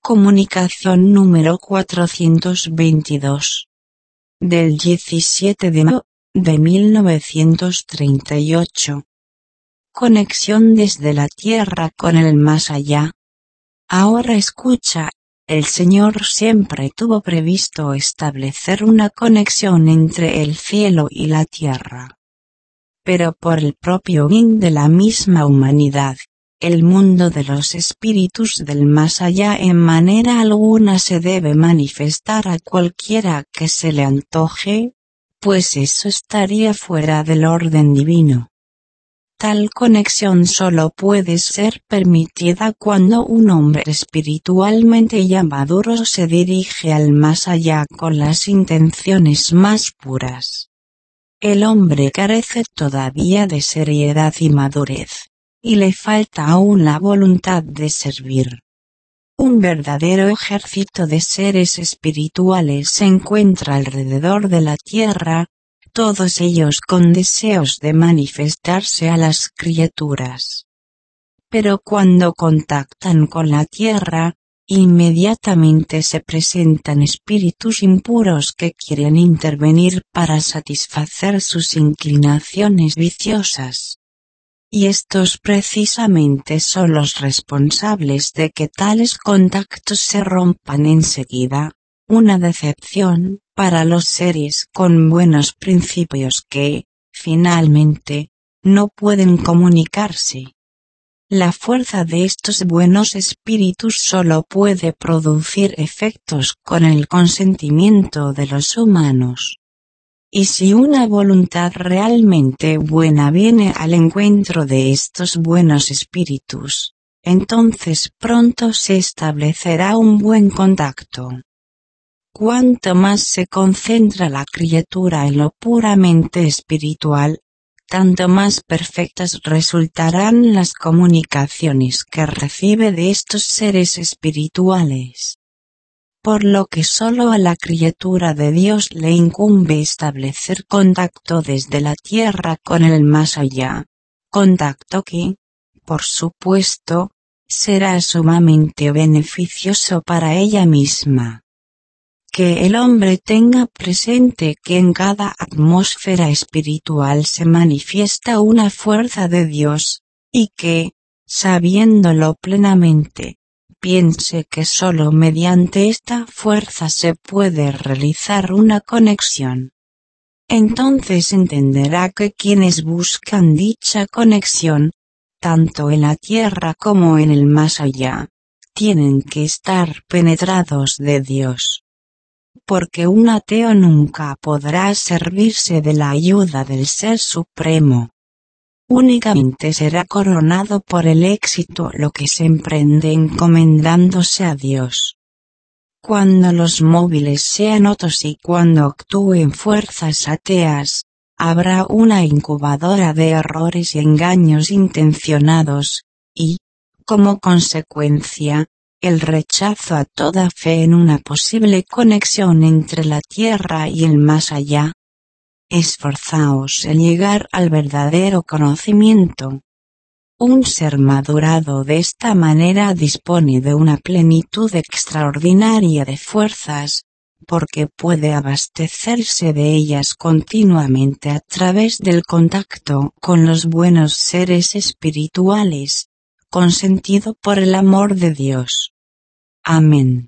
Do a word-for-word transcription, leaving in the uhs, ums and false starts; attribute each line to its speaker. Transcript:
Speaker 1: Comunicación número cuatrocientos veintidós. Del diecisiete de mayo de mil novecientos treinta y ocho. Conexión desde la Tierra con el más allá. Ahora escucha, el Señor siempre tuvo previsto establecer una conexión entre el cielo y la tierra. Pero por el propio bien de la misma humanidad, el mundo de los espíritus del más allá en manera alguna se debe manifestar a cualquiera que se le antoje, pues eso estaría fuera del orden divino. Tal conexión solo puede ser permitida cuando un hombre espiritualmente ya maduro se dirige al más allá con las intenciones más puras. El hombre carece todavía de seriedad y madurez, y le falta aún la voluntad de servir. Un verdadero ejército de seres espirituales se encuentra alrededor de la tierra, todos ellos con deseos de manifestarse a las criaturas. Pero cuando contactan con la tierra, inmediatamente se presentan espíritus impuros que quieren intervenir para satisfacer sus inclinaciones viciosas. Y estos precisamente son los responsables de que tales contactos se rompan enseguida, una decepción para los seres con buenos principios que, finalmente, no pueden comunicarse. La fuerza de estos buenos espíritus solo puede producir efectos con el consentimiento de los humanos. Y si una voluntad realmente buena viene al encuentro de estos buenos espíritus, entonces pronto se establecerá un buen contacto. Cuanto más se concentra la criatura en lo puramente espiritual, tanto más perfectas resultarán las comunicaciones que recibe de estos seres espirituales. Por lo que solo a la criatura de Dios le incumbe establecer contacto desde la tierra con el más allá, contacto que, por supuesto, será sumamente beneficioso para ella misma. Que el hombre tenga presente que en cada atmósfera espiritual se manifiesta una fuerza de Dios, y que, sabiéndolo plenamente, piense que solo mediante esta fuerza se puede realizar una conexión. Entonces entenderá que quienes buscan dicha conexión, tanto en la tierra como en el más allá, tienen que estar penetrados de Dios. Porque un ateo nunca podrá servirse de la ayuda del Ser Supremo. Únicamente será coronado por el éxito lo que se emprende encomendándose a Dios. Cuando los móviles sean otros y cuando actúen fuerzas ateas, habrá una incubadora de errores y engaños intencionados, y, como consecuencia, el rechazo a toda fe en una posible conexión entre la tierra y el más allá. Esforzaos en llegar al verdadero conocimiento. Un ser madurado de esta manera dispone de una plenitud extraordinaria de fuerzas, porque puede abastecerse de ellas continuamente a través del contacto con los buenos seres espirituales, consentido por el amor de Dios. Amén.